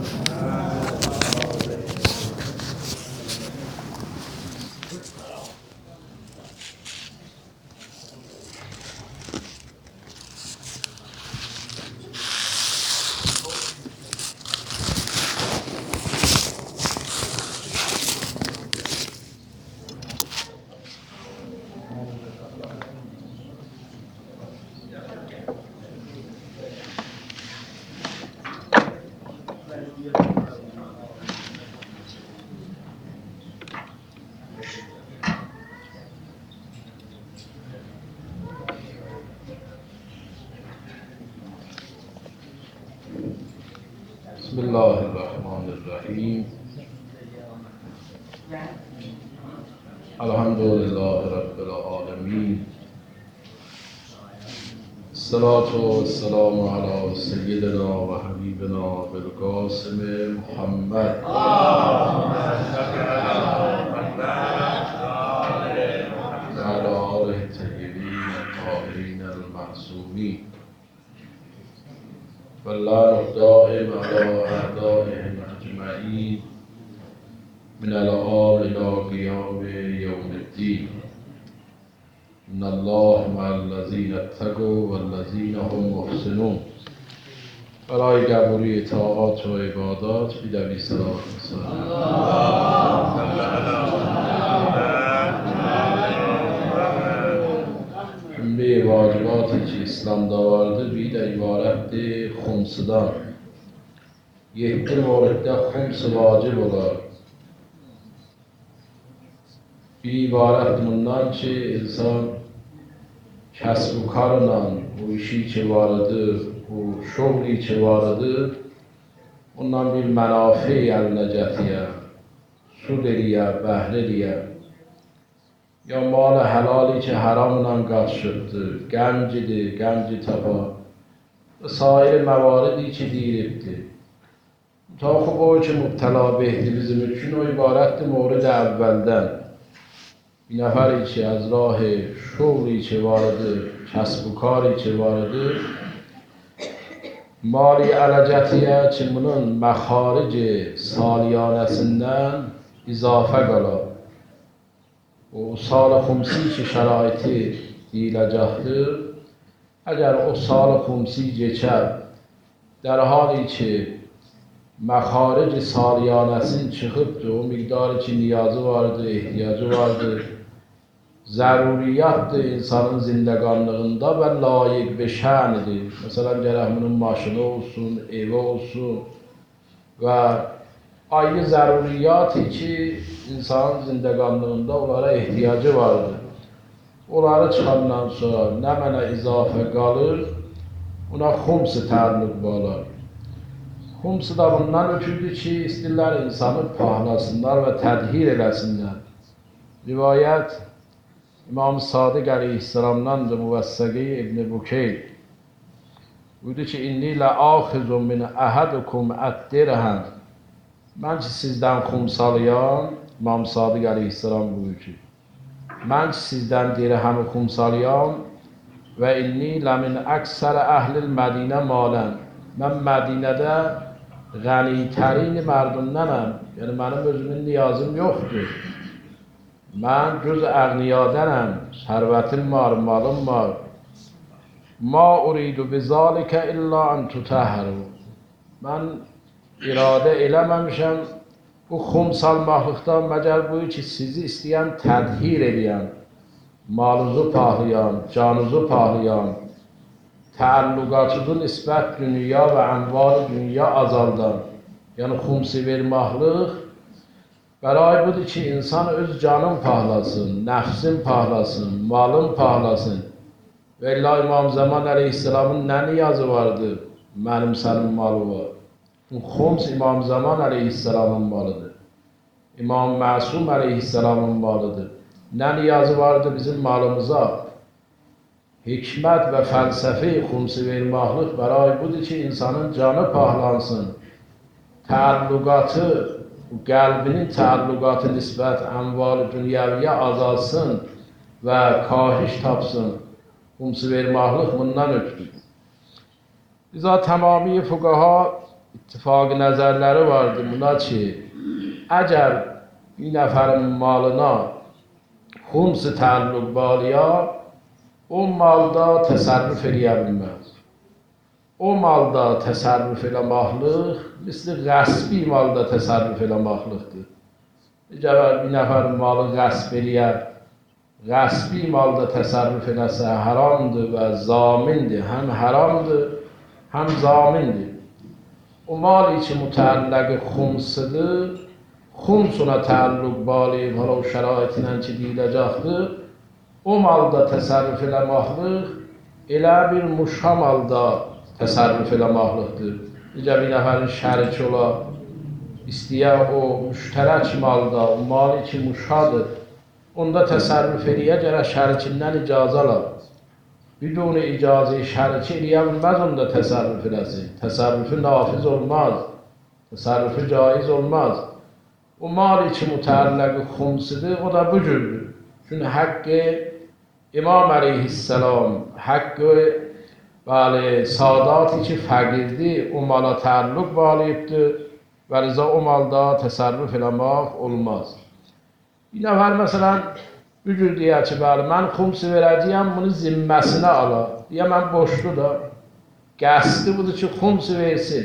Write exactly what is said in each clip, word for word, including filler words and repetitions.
بسم الله الرحمن الرحیم. الحمد لله رب العالمین. الصلاة والسلام على سیدنا و حبیبنا بالقاسم محمد وعلى آله الطیبین الطاهرین المعصومین واللعنة الدائم على أعدائهم أجمعين من الآن إلى قيام يوم الدين. إن الله مع الذين اتقوا والذين هم محسنون. برای قبولی اطاعات و عبادات بدوی صلاة جمله واجباتی که اسلام داورده بید عبارت ده خمسدان. یک مورد ده خمس واجب olar. Bir ibaret bundan ki insan kasb-ı karla o işi ki varıdır, o şoğli ki varıdır, ondan bir menafi eline getirir, sud ediyor, bəhr ediyor. Ya mal helali ki haramla qaçışıbdır, gəncidir, gənci tapa, sair məvaridi ki deyiribdir. Taxıb o ki mübtela behdi bizim üçün o ibarətdir mورد əvvəldən. Bir nəfəri ki از راه şoğli ki varıdır, kəsb-ı kari ki varıdır, mali ələcətiyə ki bunun məxarici salyanəsindən izafə qalar. O sal-ı xumsi ki şəraiti deyiləcəkdir, əgər o sal-ı xumsi geçər, در حالی ki məxarici salyanəsin çıxıbdır, o miqdarı ki niyazı vardır, ehtiyacı vardır, zəruriyyətdir insanın zindəqanlığında və layiq və şənidir. Məsələn, gərək bunun maşını olsun, evi olsun və ayrı zəruriyyəti ki insanın zindəqanlığında onlara ehtiyacı vardır. Onları çıxandan sonra nə mənə izafə qalır, ona xumsi təallüq bağlar. Xumsi da bundan ötürdür ki, istirlər insanı pahlasınlar və tədhir eləsinlər. Rivayət İmam Sadiq Aleyhisselam'dandır, Muvəssəqi İbn Bukeyr. Buyurdu ki, inni lə axizun min əhədukum ət-dirhəm. Mən ki sizdən xumsalıyam, İmam Sadiq Aleyhisselam buyurur ki, mən ki sizdən dirhəmi xumsalıyam və inni lə min əksər əhlil Mədinə malən. Mən Mədinədə qənitərin mərdumdənəm, yəni mənim özümün niyazım yoxdur. Mən göz əğniyadənəm, sərvətim var, malım var. Ma uridu bizalikə illa an tutəhəru. Mən iradə eləməmişəm bu xums almaqlıqdan məgər buyur ki, sizi istəyən tədhir eləyən, malınızı pahlayan, canınızı pahlayan, təəlluqatınızı nisbət dünya və ənvar dünya azaldan. Yəni xumsi vermaqlıq bəray budur ki, insan öz canın pahlasın, nəfsin pahlasın, malın pahlasın. Və illa İmam Zaman Aleyhisselamın nə niyazı vardır? Mənim sənin malı var. Xums İmam Zaman Aleyhisselamın malıdır. İmam Məsum Aleyhisselamın malıdır. Nə niyazı vardır bizim malımıza? Hikmət və fəlsəfi xumsi vermaqlıq bəray budur ki, insanın canı pahlansın, təəlluqatı, qəlbinin təəlluqatı nisbət ənval-ı dünyəviyə azalsın və kahiş tapsın. Xumsi vermaqlıq bundan ötürür. Biza tamami fuqaha ittifaq nəzərləri vardı buna ki, əgər bir nəfərin malına xumsi təallüq bağlaya, o malda təsərrüf eləyə bilməz. O malda təsərrüf eləməklik, misli qəsbi malda təsərrüf eləməklikdir. Əgər bir nəfərin malı qəsb eləyə, qəsbi malda təsərrüf eləsə haramdır və zamindir. Həm haramdır, həm zamindir. O mali ki mütəlləqi xumsidir, xumsuna təallüq bağlayıb, hala o şəraitilə ki deyiləcəkdir, o malda təsərrüf eləməklik elə bir muşha malda təsərrüf eləməklikdir. Necə bir nəfərin şəriki ola, istəyə o müştərək malda, o mali ki muşhadır, onda təsərrüf eləyə gərək şərikindən icazə alır. Biduni icazə şəriki eləyə bilməz onda təsərrüf eləsin. Təsərrüfü nafiz olmaz, təsərrüfü caiz olmaz. O mali ki mütəlləqi xumsidir, o da bu cürdür. Çünki haqqı İmam əleyhisselam, haqqı bəli, sadati ki fəqirdir, o mala təallüq bağlayıbdır və rıza o malda təsərrüf eləmək olmaz. Bir nəfər məsələn, bu cür deyər ki, bəli, mən xumsi verəcəyəm, bunu zimməsinə ala. Deyə, mən boşlu da, qəsdi budur ki, xumsi versin.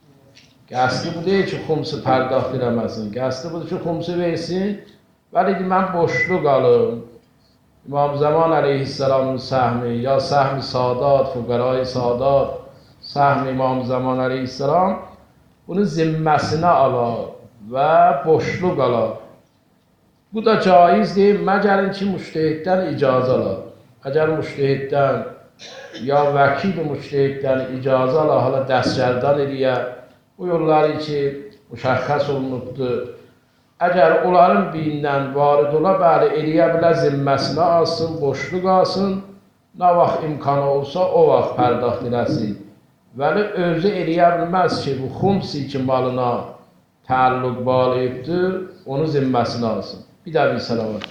Qəsdi bu deyil ki, xumsi pərdaxt eləməsin. Qəsdi budur ki, xumsi versin, vəli mən boşlu qalım. İmam Zaman əleyhisselamın səhmi, ya səhmi sadat, fuqaray sadat, səhmi İmam Zaman əleyhisselam, bunu zimməsinə ala və boşlu qala. Bu da caiz deyil, məgərin ki, müştehiddən icazə ala. Əgər müştehiddən ya vəkil müştehiddən icazə ala, hala dəstgərdan eləyə, bu yolları ki, müşəxxəs olunubdur. Əgər onların birindən varid ola, bəli, eləyə bilər zimməsinə alsın, boşlu qalsın, nə vaxt imkanı olsa, o vaxt pərdaxt eləsin. Vəli özü eləyə bilməz ki, bu xumsi ki malına təallüq bağlayıbdır, onu zimməsinə alsın. Bir də bir salavat.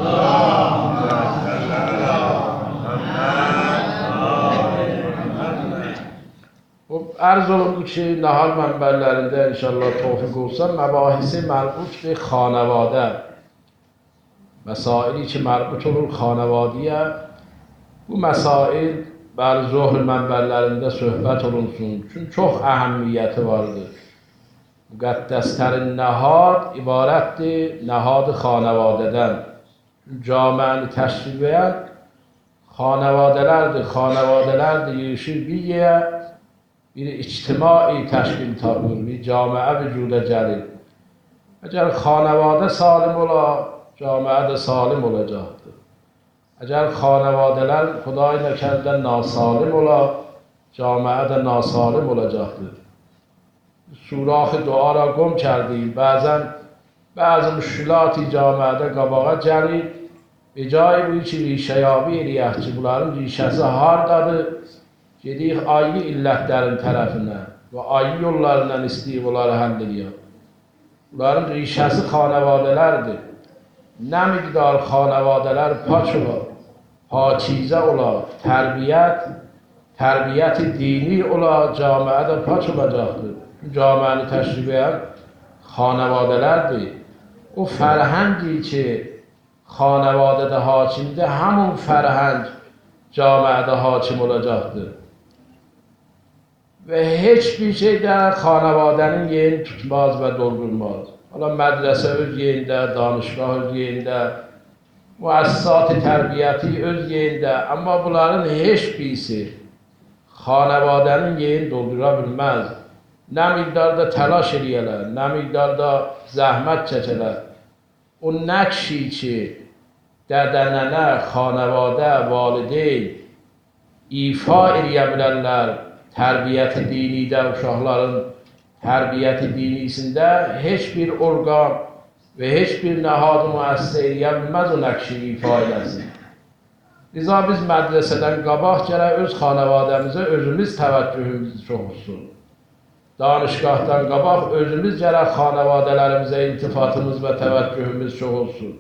Ərz olundu ki, nahal mənbərlərində inşallah tevfik olsa, məbahisi mərbut bir xanəvadə, məsaili ki, mərbut olur xanəvadiyə, bu məsail bəli zohr mənbərlərində söhbət olunsun, çünki çox əhəmmiyyəti vardır. Müqəddəstərin nəhad ibarətdir, nəhadı xanəvadədən. Caməni təşkil edən xanəvadələrdir, xanəvadələrdir, yığışır bir yerə, bir ictimai təşkil tapır, bir camiə vücuda gəlir. Əgər xanəvadə salim ola, camiə də salim olacaqdır. Əgər xanəvadələr Xuday nəkərdən nasalim ola, camiə də nasalim olacaqdır. Surax-ı duara qom kərdik, bəzən bəzi müşkülat-ı camiədə qabağa gəlir, be cayı bu ki, rişəyabi eləyək ki, bunların rişəsi hardadır, gedik ayı illətlərin tərəfinə və ayı yollarından istəyib onları həll edir. Bunların rişəsi xanəvadələrdir. Nə miqdar xanəvadələr paç olar, pakizə olar, tərbiyyət, tərbiyyət-i dini olar, camiə də paç olacaqdır. Camiəni təşrif edən xanəvadələrdir. O fərhəngi ki, xanəvadədə hakimdir, həmin fərhəng camiədə hakim olacaqdır. Və heç bir şeydə xanəvadənin yerini tutmaz və doldurmaz. Hala mədrəsə öz yerində, danışgah öz yerində, müəssisat-ı tərbiyyəti öz yerində, amma bunların heç birisi xanəvadənin yerini doldura bilməz. Nə miqdarda təlaş eləyələr, nə miqdarda zəhmət çəkələr. O nəqşi ki, dədə-nənə, xanəvadə, valideyn ifa eləyə bilərlər, tərbiyyəti dinidə, uşaqların tərbiyyəti dinisində heç bir orqan və heç bir nəhadı müəssisə eləyə bilməz o nəqşi ifa eləsin. Liza biz mədrəsədən qabaq gərək öz xanəvadəmizə özümüz təvəccühümüz çox olsun. Danışgahdan qabaq özümüz gərək xanəvadələrimizə iltifatımız və təvəccühümüz çox olsun.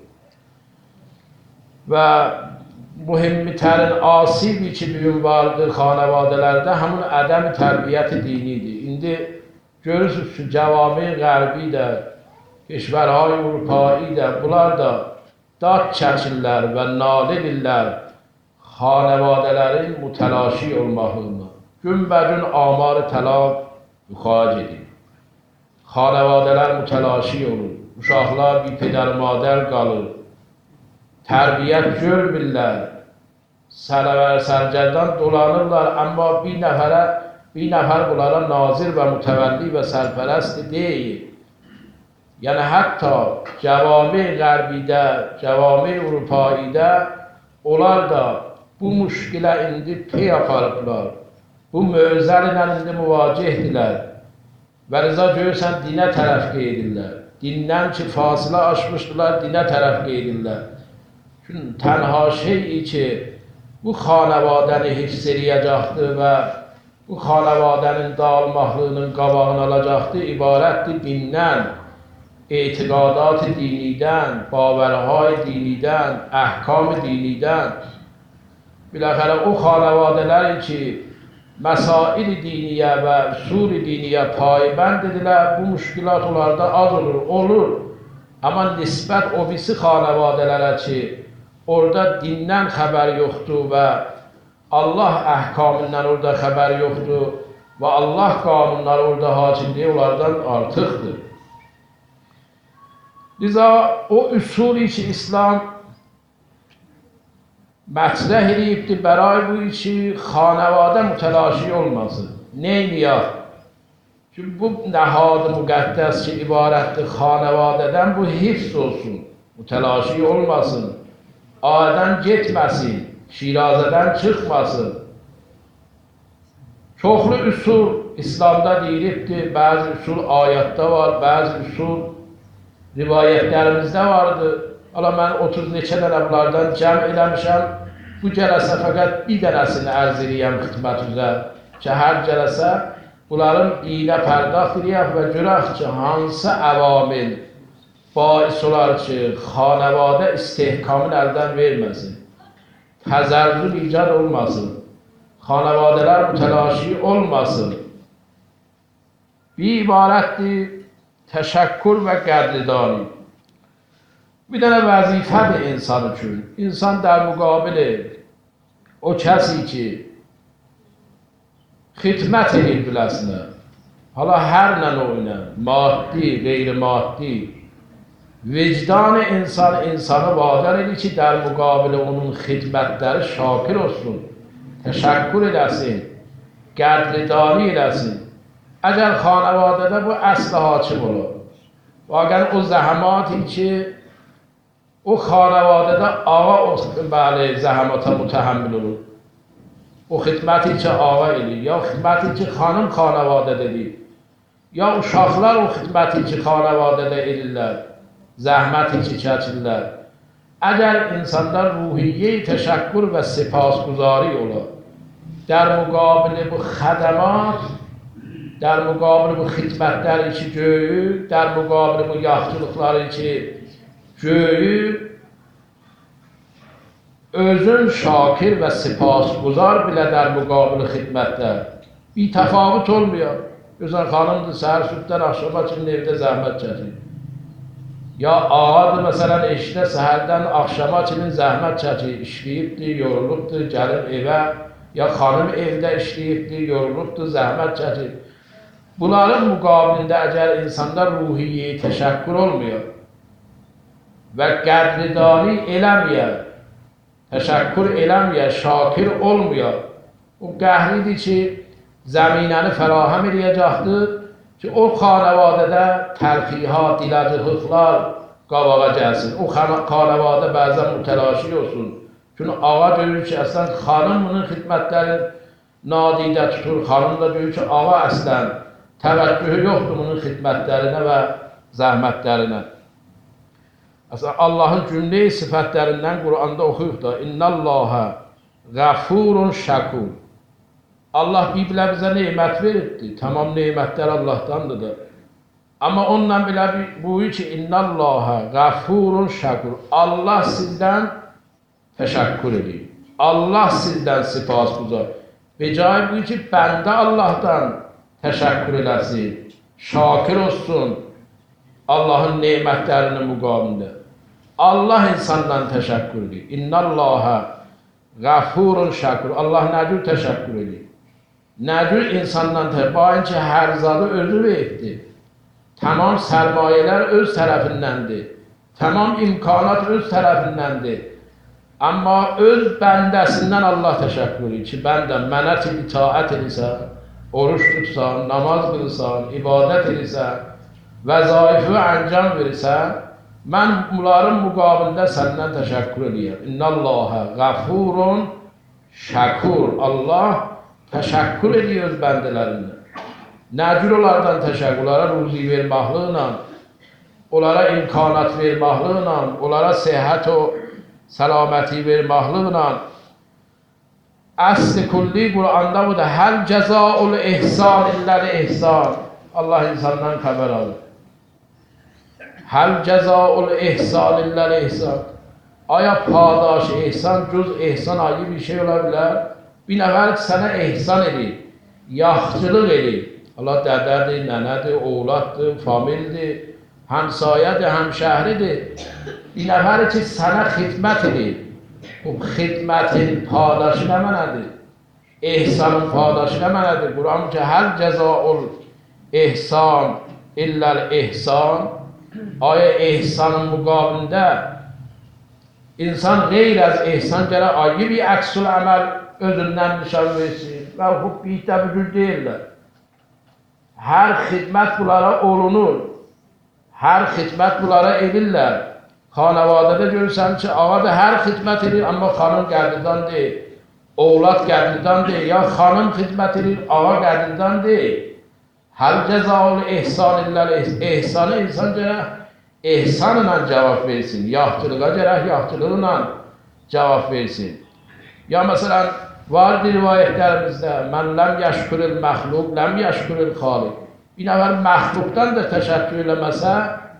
Və mühimmitərin asibi ki, bugün vardır xanəvadələrdə, həmin ədəm tərbiyyət dinidir. İndi görürsünüz ki cəvami qərbi də, keşvərهای Avrupai də, bunlar da dad çəkirlər və nalə edirlər xanevadələrin mütəlaşi olmağını. Günbəgün amar təlaq yuxarı gedir. Xanevadələr mütəlaşi olur. Uşaqlar bir pedər madər qalır. Tərbiyyət görmürlər. Sərəvər sərgərdən dolanırlar, amma bir nəfərə, bir nəfər bunlara nazir və mütəvəlli və sərpərəst deyil. Yəni hətta cəvami qərbidə, cəvami Avropaidə onlar da bu müşkilə indi pey aparıblar. Bu mövzələ indi müvacihdirlər. Və rıza görürsən dinə tərəf qeydirlər. Dindən ki fasilə aşmışdılar, dinə tərəf qeydirlər. Çünki tənha şeyi ki bu xanevadəni hifz eləyəcəkdir və bu xanevadənin dağılmaqlığının qabağını alacaqdır, ibarətdir dindən, etiqadat dinidən, baverhay dinidən, əhkam dinidən. Biləxərə o xanevadələr ki məsail diniyə və usul diniyə paybənd edilər, bu müşkilat onlarda az olur, olur. Amma nisbət o birisi xanevadələrə ki orada dindən xəbər yoxdur və Allah əhkamından orada xəbər yoxdur və Allah qanunları orada hakimdir, onlardan artıqdır. Liza o üsuli ki İslam mətrəh edibdir, bəray bu ki xanəvadə mütəlaşi olmasın. Neyniyaq? Çünki bu nəhad-ı müqəddəs ki ibarətdir xanəvadədən bu hifz olsun, mütəlaşi olmasın, adən getməsin, Şirazədən çıxmasın. Çoxlu üsul İslamda deyilibdir, bəzi üsul ayətdə var, bəzi üsul rivayətlərimizdə vardır. Ala mən otuz neçə dənə bunlardan cəm eləmişəm. Bu cələsə fəqət bir dənəsini ərz eləyəm xidmət üzrə ki, hər cələsə bunların dinə pərdaxt eləyək və görək ki, hansı əvamil bais olar ki, xanəvadə istehkamın əldən verməsin, təzərrül icad olmasın, xanəvadələr mütəlaşi olmasın. Bir ibarətdir təşəkkür və qədridani. Bir dənə vəzifədir insan üçün. İnsan در مقابل o kəsi ki xidmət edir biləsinə, hala hər nə oyna, maddi, qeyri-maddi, vicdanı insan insanı vadar edir ki, در مقابل onun xidmətləri şakir olsun, təşəkkür eləsin, qədridani eləsin. Əgər xanəvadədə bu əsl hakim olur. Və əgər o zəhəmaتی ki, o xanəvadədə ağa o bəli, zəhəmata mütəhəmmil olur. O xidməti ki, ağa edir, ya xidməti ki, xanım xanəvadədə edir, ya uşaqlar o xidməti ki, xanəvadədə edirlər, zəhməti ki, çəkirlər. Əgər insanlar ruhiyyə təşəkkür və sipasguzari olur, در مقابل bu xədəmat, در مقابل bu xidmətləri ki, göyü, در مقابل bu yaxçılıqları ki, göyü, özün şakir və sipasguzar bilə در مقابل xidmətlər bir təfavüt olmuyor. Gözəl xanımdır, səhər sübdən axşama kimi evdə zəhmət çəkir. Ya ağadır, məsələn, eşdə səhərdən axşama kimi zəhmət çəkir, işləyibdir, yorulubdur, gəlir evə, ya xanım evdə işləyibdir, yorulubdur, zəhmət çəkir. Bunların müqabilində əgər insanda ruhiyyə təşəkkür olmuyor və qədridani eləməyər, təşəkkür eləməyər, şakir olmuyor, o qəhridir ki, zəminəni fərahəm eləyəcəkdir ki, o xanəvadədə təlxihat, diləcıqlıqlar qabağa gəlsin. O xanəvadə bəzən mütəlaşi olsun. Çünki ağa görür ki, əslən xanım bunun xidmətlərin nadidə tutur, xanım da görür ki, ağa əslən təvəccühü yoxdur bunun xidmətlərinə və zəhmətlərinə. Əslən, Allahın cümlə sifətlərindən Quranda oxuyub da İnnəllâhə qəfurun şəkur. Allah Biblə bizə neymət veribdir, tamam neymətlər Allahdandır da. Amma ondan belə buyur ki, İnnəllâhə qəfurun şəkur. Allah sizdən təşəkkür edir. Allah sizdən sipasguzar. Becai buyur ki, bəndə Allahdan təşəkkür eləsin, şakir olsun Allah'ın nimetlerinin mukabilinde. Allah insandan teşekkür ediyor. İnnallaha gafurun şakur. Allah necür teşekkür ediyor. Necür insandan teşekkür. Bayınca her zadı özü verdi. Tamam sermayeler öz tarafındandı. Tamam imkanat öz tarafındandı. Amma öz bəndəsindən Allah təşəkkür edir ki, bəndə mənə itaət edirsən, oruç tutsan, namaz qılsan, ibadət edirsən, vəzaifi əncam verirsən, mən bunların müqabilində səndən təşəkkür edirəm. İnnallahə qafurun şəkur. Allah təşəkkür edir öz bəndələrindən. Nəcür onlardan təşəkkür, onlara ruzi verməklə, onlara imkanat verməklə, onlara səhət o selaməti verməklə, əsl kulli Qur'anda bu da həl cəzaul ihsan illəl ihsan. Allah insandan xəbər alır. Həl cəzaul ihsan illəl ihsan. Aya padaş ihsan, cüz ihsan ayrı bir şey ola bilər. Bir nəfər sənə ihsan edir, yaxçılıq edir. Allah dədədir, nənədir, oğladdır, famildir, həmsayədir, həmşəhridir. Bir nəfər ki sənə xidmət edir. Bu xidmətin padaşı nə mənədir? İhsanın padaşı nə mənədir? Quran ki, həl cəzaul ihsan illəl ihsan. Aya ihsanın müqabilində insan qeyr az ihsan gərək ayrı bir əksül əməl özündən nişan versin. Və bu bitə bücür deyirlər. Hər xidmət bunlara olunur. Hər xidmət bunlara edirlər. Xanavadədə görürsən ki, ağa da hər xidmət edir, amma xanım qədridən deyil. Oğlad qədridən deyil. Ya xanım xidmət edir, ağa qədridən deyil. Həl cəzaul ihsan illəl ihsanı insan gərək ihsanla cavab versin. Yaxçılığa gərək yaxçılığına cavab versin. Ya məsələn, var rivayətlərimizdə, mən ləm yəşkuril məxluq, ləm yəşkuril xaliq. Bir nəfər məxluqdan da təşəkkür eləməsə,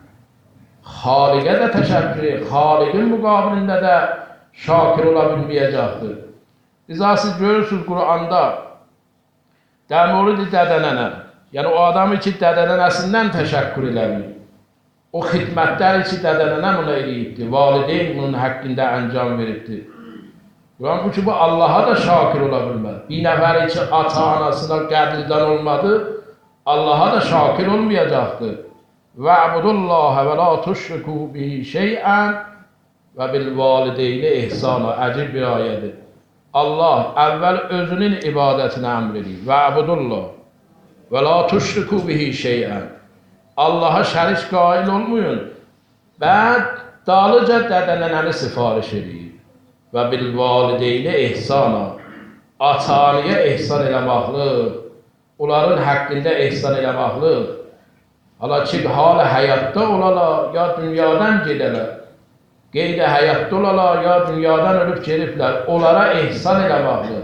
xaliqə də təşəkkür edir. Xaliqin müqabilində də şakir ola bilməyəcəkdir. İzah siz görürsünüz Qur'anda, dəmolidir dədənənə. Yəni o adamı ki, dədənənəsindən təşəkkür eləmir. O xidmətlər ki, dədənənə buna eləyibdir. Valideyn bunun haqqında əncam veribdir. Quran bu ki, bu Allaha da şakir ola bilməz. Bir nəfər ki, ata-anasına qədrdən olmadı, Allaha da şakir olmayacaqdır. Və'budullahə və la tuşriku bihi şeyən və bil valideyni ihsana. Əcib bir ayədir. Allah əvvəl özünün ibadətini əmr edir. Və'budullah və la tuşriku bihi şeyən. Allaha şərik qail olmayın. Bəd dalıca dədənənəni sifariş edir. Və bil valideyni ihsana. Ata-anaya ihsan eləməklik, onların haqqında ihsan eləməklik. Hala ki, halı həyatda olalar, ya dünyadan gedələr. Qeydə həyatda olalar, ya dünyadan ölüb gediblər. Onlara ihsan eləməklik.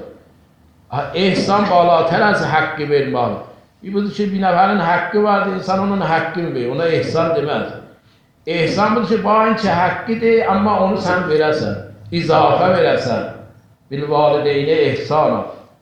İhsan balatər az haqqı verməli. Bir budur ki, bir nəfərin haqqı vardır, insan onun haqqını verir, ona ihsan deməz. İhsan budur ki, bayın ki, haqqıdır, amma onu sən verəsən. İzafə verəsən, bil valideyni ihsana.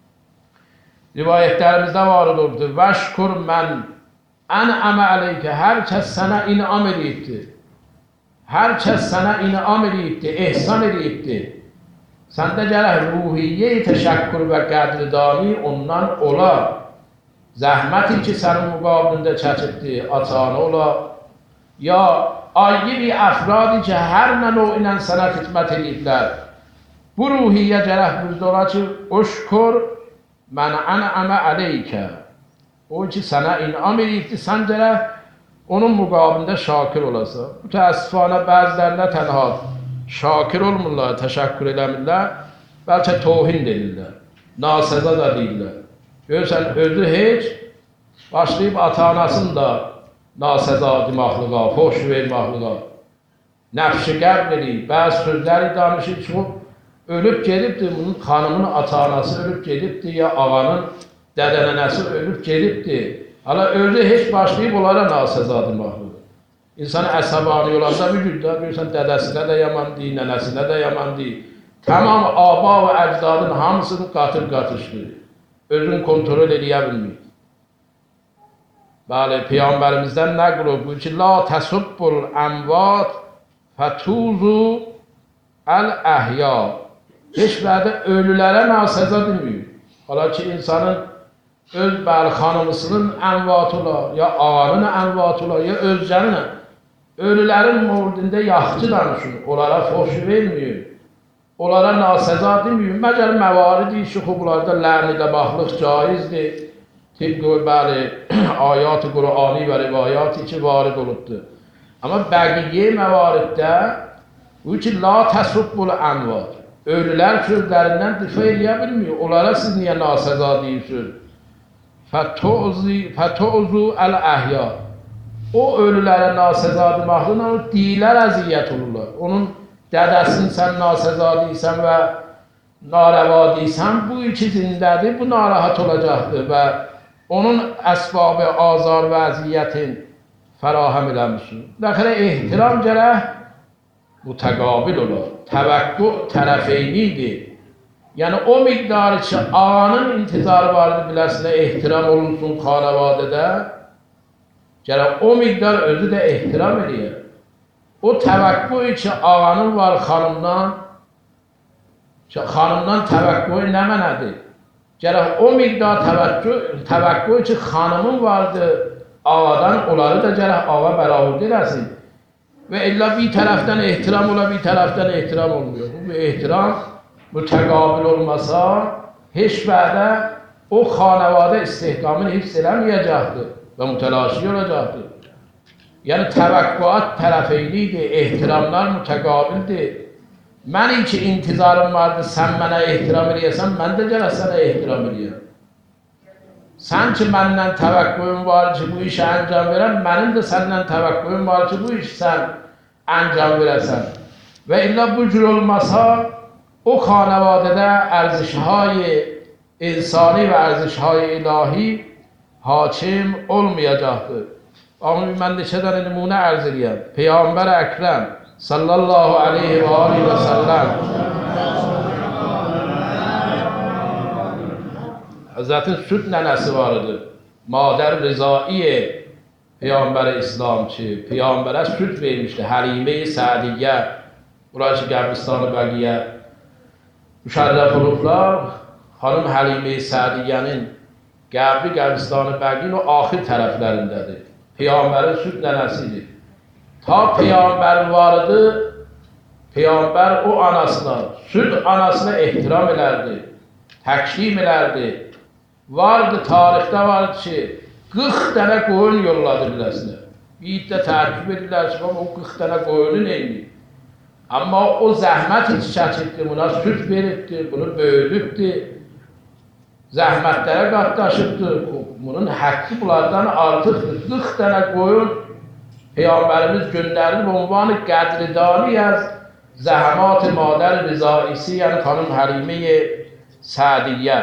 Rivayətlərimizdə var olurdu. Vəşkur mən ənəmə əleykə. Hər kəs sənə inam edibdir. Hər kəs sənə inam edibdir, ihsan edibdir. Səndə gərək ruhiyyə-i təşəkkür və qədridani ondan ola. Zəhməti ki, sənin müqabilində çəkibdir, ata-ana ola. Ya ayrı bir əfradi ki, hər nə o ilə sənə xidmət ediblər. Bu ruhiyyə gərək bizdə ola ki, oşkur mən ənəmə əleykə. O ki, sənə inam edibdir, sən gərək onun müqabilində şakir olasan. Bu təəssüfanə bəzilərində tənha şakir olmurlar, təşəkkür eləmirlər, bəlkə tohin deyirlər, nasəza da deyirlər. Görürsən, özü heç, başlayıb ata-anasını da nasəza deməklığa, xoş verməklığa, nəfşi qərb edir, bəzi sözləri danışır, çox ölüb gedibdir, bunun xanımın ata-anası ölüb gedibdir, ya ağanın dədənənəsi ölüb gedibdir. Hala özü heç başlayıb onlara nasəza deməklığa. İnsan əsəbani olanda bir gündə, görürsən, dədəsinə də yaman deyil, nənəsinə də yaman deyil. Tamam aba və əcdadın hamısını qatır qatışdır. Özünü kontrol edə bilmir. Bəli, Peyğəmbərimizdən nəql olunur ki, la təsubbul əmvat fətuzu əl-əhya. Heç vədə ölülərə nasəza deməyir. Hala ki, insanın öz bəli xanımısının əmvatı olar, ya ağanın əmvatı olar, ya özcənin. Ölülərin mövrdində yaxçı danışır, onlara foş vermir, onlara nasəza demir. Məgər məvarid işi xublarda lənədə baxlıq caizdir. Tıpkı bəli ayat-ı Qur'ani və rivayatı ki varid olubdur. Amma bəqiyyə məvariddə bu ki la təsubbul əmvat. Ölülər sözlərindən difa edə bilmir. Onlara siz niyə nasəza deyirsiniz? Fətuzu əl-əhya. O ölülərə nasəza deməklə o dilər əziyyət olurlar. Onun dədəsini sən nasəza deyirsən və narəva deyirsən, bu iki zindədir, bu narahat olacaqdır və onun əsbabı azar və əziyyətin fərahəm eləmişsin. Dəxirə ehtiram gərək mütəqabil olar. Təvəqqü tərəfeynidir. Yəni o miqdarı ki, ağanın intizarı vardır biləsinə ehtiram olunsun xanavadədə, gərək o miqdar özü də ehtiram edir. O təvəqqü ki, ağanın var xanımdan, xanımdan təvəqqü nə mənədir? Gərək o miqdar təvəqqü ki, xanımın vardır ağadan, onları da gərək ağa bərabər eləsin. Və illa bir tərəfdən ehtiram ola, bir tərəfdən ehtiram olmuyor. Bu ehtiram mütəqabil olmasa, heç vədə o xanəvadə istehkamını hifz eləməyəcəkdir və mütəlaşi olacaqdır. Yəni təvəqqüat tərəfeylidir, ehtiramlar mütəqabildir. Mənim ki intizarım vardır, sən mənə ehtiram eləyəsən, mən də gərək sənə ehtiram eləyəm. Sən ki məndən təvəqqüyün var ki, bu işi əncam verəm, mənim də səndən təvəqqüyün var ki, bu işi sən əncam verəsən. Və illa bu cür olmasa, o xanavadədə ərzişهای insani və ərzişهای ilahi hakim olmayacaqdır. Amma mən neçə dənə nümunə ərz eləyəm. Peyğəmbər Əkrəm sallallahu aleyhi və aleyhi və səlləm Həzrətin süt nənəsi var idi. Madər Rızaiye Peyğəmbər İslam ki, Peyğəmbərə süt vermişdi. Həlime-i Səadiyyə, burası Qəbristan-ı Bəqiyyə müşərrəf olublar. Xanım Həlime-i Səadiyyənin qəbri Qəbristan-ı Bəqiyyin o axir tərəflərindədir. Peyğəmbərin süt nənəsidir. Ta Peyğəmbər var idi, Peyğəmbər o anasına, süt anasına ehtiram elərdi, təkrim elərdi. Vardı, tarixdə vardı ki, qırx dənə qoyun yolladı biləsinə. Bir iddə tərkib edirlər ki, o qırx dənə qoyunu neyini? Amma o zəhmət hiç çəkibdir, buna süt veribdir, bunu böyüdübdir, zəhmətlərə qatlaşıbdır. Bunun həqqi bunlardan artıqdır. qırx dənə qoyun Peyğəmbərimiz göndərilib, ünvanı qədridani az zəhəmat-ı madər rizaisi, yəni xanım Həlime-i Səadiyyə.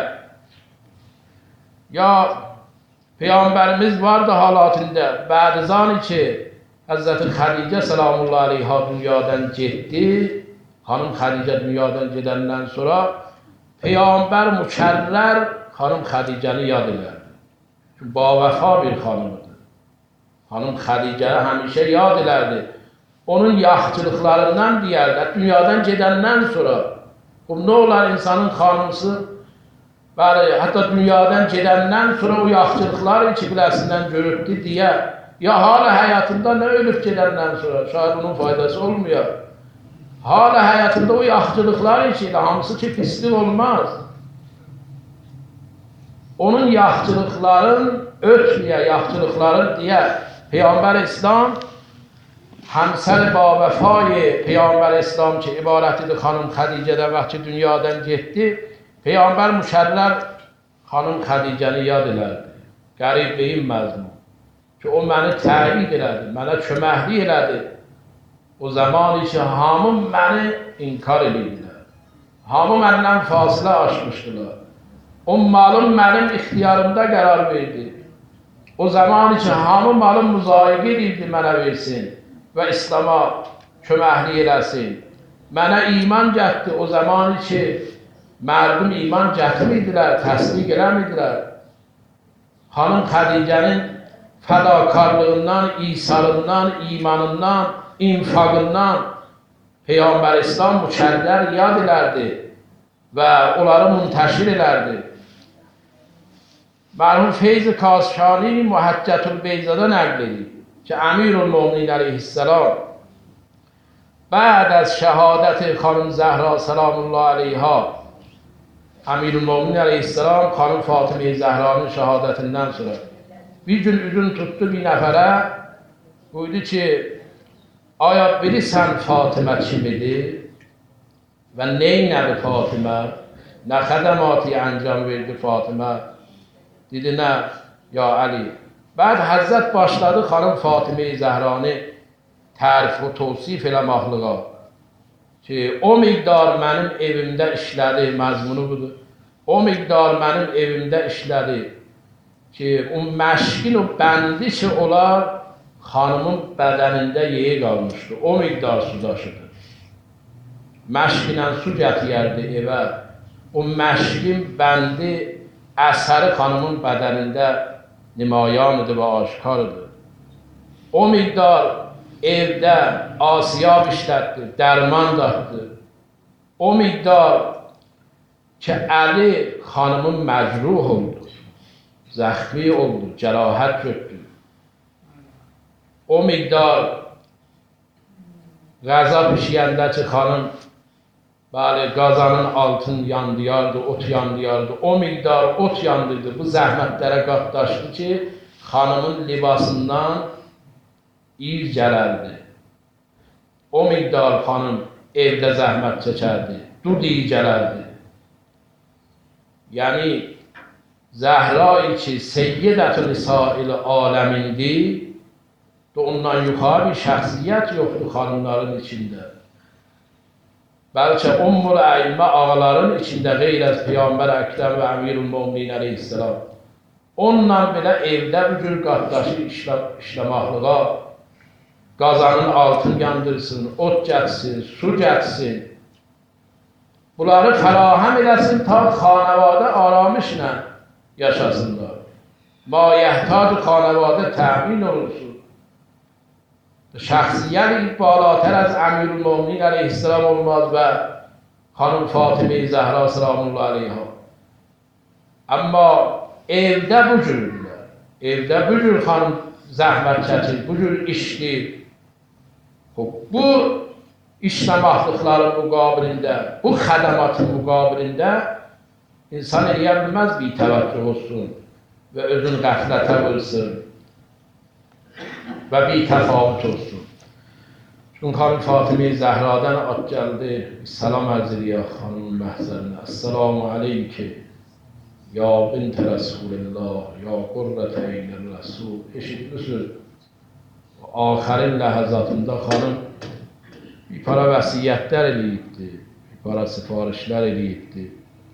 Ya Peyğəmbərimiz vardı halatında, bə'dizani ki, Həzrəti Xədicə salamullahi aleyha dünyadan getdi, xanım Xədicə dünyadan gedəndən sonra Peyğəmbər mükərrər xanım Xədicəni yad elərdi. Çünki bavəfa bir xanımdır. Xanım Xədicəni həmişə yad elərdi. Onun yaxçılıqlarından deyərdi, dünyadan gedəndən sonra bu nə olar insanın xanımısı, bəli, hətta dünyadan gedəndən sonra o yaxçılıqlar iki biləsindən görübdü deyə, ya hala həyatında nə ölüb gedəndən sonra, şayad bunun faydası olmuyor. Hala həyatında o yaxçılıqlar için hamısı ki pislik olmaz. Onun yaxçılıqların ötməyə, yaxçılıqların deyə Peyğəmbər İslam həmsəl bavəfay Peyğəmbər İslam ki ibarət idi xanım Xədicədən vaxtı dünyadan getdi. Peyğəmbər müşərrər xanım Xədicəni yad elərdi. Qərib deyilməzdi. Ki o məni təyid elədi, mənə köməklik elədi. O zaman ki hamı məni inkar edirdilər. Hamı məndən fasilə aşmışdılar. O malım mənim ixtiyarımda qərar verdi. O zaman ki hamı malım müzayiq edirdi mənə versin və İslam'a köməklik eləsin. Mənə iman gətdi o zaman ki mərdum iman gətirmirdilər, təsdiq eləmirdilər. Xanım Xədicənin fədakarlığından, İsa'lığından, imanından, infaqından Peyğəmbər İslam bu kəndlər yad elərdi və onları müntəşir elərdi. Mərhum Feyz-i Kasşani Muhəccətül-Beyzədə nəql edir ki, Əmirülmöminin əleyhisselam بعد از شهادت خانم زهرا سلام الله علیها Əmirülmöminin əleyhisselam xanım Fatıma Zəhranın şəhadətindən sonra bir gün üzün tutdu bir nəfərə, buyurdu ki, aya bilirsən Fatıma kim idi və neynədi Fatıma, nə xədəmatı əncam verdi Fatıma? Dedi, nə, ya Əli. Bəd Həzrət başladı xanım Fatıma Zəhranı tərif və tavsif eləməklığa ki, o miqdar mənim evimdə işlədi, məzmunu budur. O miqdar mənim evimdə işlədi ki, o məşqin o bəndi ki, olar xanımın bədənində yeyi qalmışdı. O miqdar su daşıdı. Məşq ilə su gətirərdi evə. O məşqin bəndi əsəri xanımın bədənində nümayan idi və aşkar idi. O miqdar evdə asiyab işlətdi, dərman datdı. O miqdar ki, Əli xanımın məcruh oldu, zəxmi oldu, cərahət gördü. O miqdar qəza pişiyəndə ki, xanım bəli, qazanın altın yandıyardı, ot yandıyardı. O miqdar ot yandıydı. Bu zəhmətlərə qatlaşdı ki, xanımın libasından İr gələrdi. O miqdar xanım evdə zəhmət çəkərdi, dud iyi gələrdi. Yəni, Zəhra-i ki, Seyyidət-ü Nisa'il aləmindir, ondan yuxarı bir şəxsiyyət yoxdur xanımların içində. Bəlkə Ummul Əymə ağaların içində qeyr az Peyğəmbər Əkrəm və Əmirülmöminin əleyhisselam. Onunla belə evdə bir cür qatdaşı işləməklığa, qazanın altın yandırsın, ot gətsin, su gətsin. Bunları fərahəm eləsin, ta xanəvadə aramışla yaşasınlar. Mayəhtac xanəvadə təmin olunsun. Şəxsiyyət balatər az Əmirülmöminin əleyhisselam olmaz və xanım Fatıma Zəhra salamullah aleyha. Amma evdə bu cürlər, evdə bu cür xanım zəhmət çəkir, bu cür işləyir. Bu işləməkliklərin müqabilində, bu xədəmatın müqabilində insan eləyə bilməz bir təvəccüh olsun və özün qəflətə vursun və bir təfavüt olsun. Çünki xanım Fatıma Zəhradan ad gəldi, salam ərz eləyək xanım məhzərinə. Əssalamu aleykə, ya bint Rəsulillah, ya qurrətə eynir Rəsul. Eşitmişsiniz. Axərin ləhəzatında xanım bir para vəsiyyətlər eləyibdi, bir para sifarişlər eləyibdi.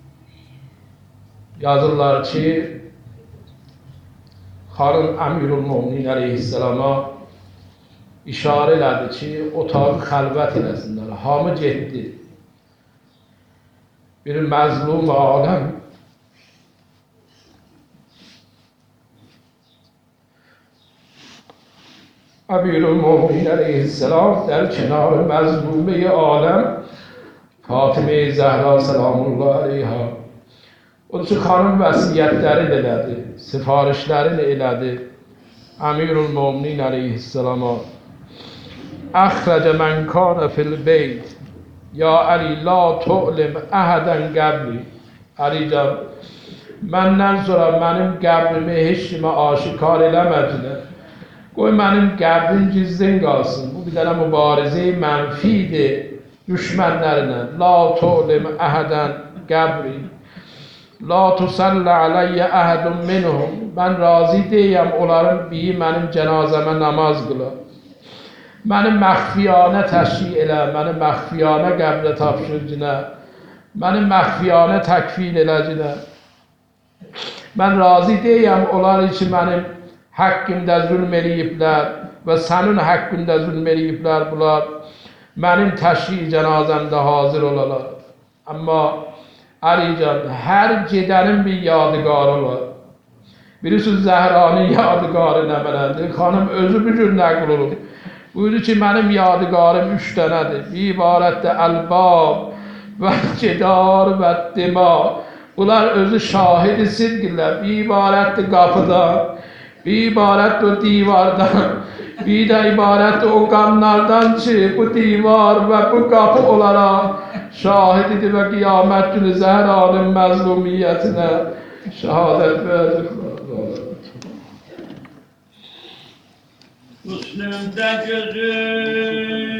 Yazırlar ki, xanım Əmirülmöminin əleyhisselama işarə elədi ki, otağı xəlvət eləsinlər. Hamı getdi. Bir məzlum aləm Əmirülmöminin əleyhisselam در کنار مظلومه عالم Fatıma Zəhra salamullah aleyha. Onun üçün xanım vəsiyyətləri də elədi, sifarişləri də elədi. Əmirülmöminin əleyhisselama Əxrəcə mən kana fil beyt Ya Əli la tu'lim əhədən qəbri. Əlican, məndən sonra mənim qəbrimi heç kimə aşikar eləmədilər. Qoy mənim qəbrim gizlin qalsın. Bu bir dənə mübarizə mənfidir düşmənlərinə. La tu'lim əhədən qəbri. La tusallə aleyyə əhədun minhum. Mən razı deyəm, onların biri mənim cənazəmə namaz qılar. Məni məxfiyanə təşri elə, məni məxfiyanə qəbrə tapşırcınə, məni məxfiyanə təkfil eləcinə. Mən razı deyəm, onlar ki, mənim haqqımda zülm eləyiblər və sənin haqqında zülm eləyiblər bunlar. Mənim təşri cənazəmdə hazır olalar. Amma Əlican, hər gedənin bir yadigarı var. Bilirsiniz Zəhranın yadigarı nə belədir? Xanım özü bir gün nəql olub. Buyurdu ki, mənim yadigarım üç dənədir. Bir ibarətdir əlbab və gedar və dima. Bunlar özü şahidi sidqirlər. Bir ibarətdir qapıdan, bir ibarətdir o divardan, bir də ibarətdir o qanlardan ki, bu divar və bu qapı olaraq şahididir və qiyamət günü Zəhranın məzlumiyyətinə şəhadət verəcək. Müslümdə gözüm